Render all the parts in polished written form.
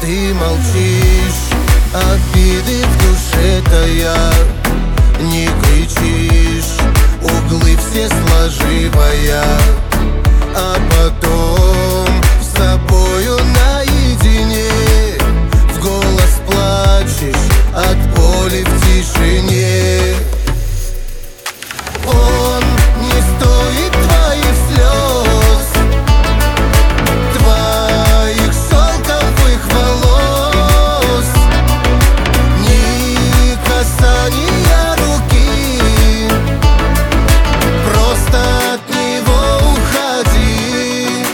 Ты молчишь, обиды в душе тая, не кричишь, углы все сложивая, а потом с собою наедине в голос плачешь от боли в тишине. Он не стоит твоих слез, твоих шелковых волос, ни касания руки, просто от него уходи.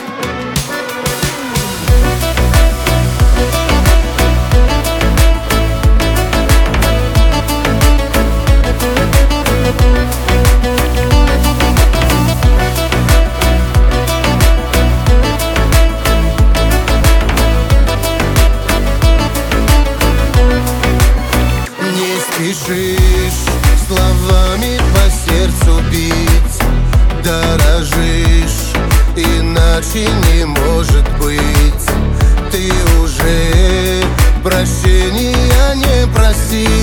Спешишь словами по сердцу бить, дорожишь, иначе не может быть. Ты уже прощения не проси,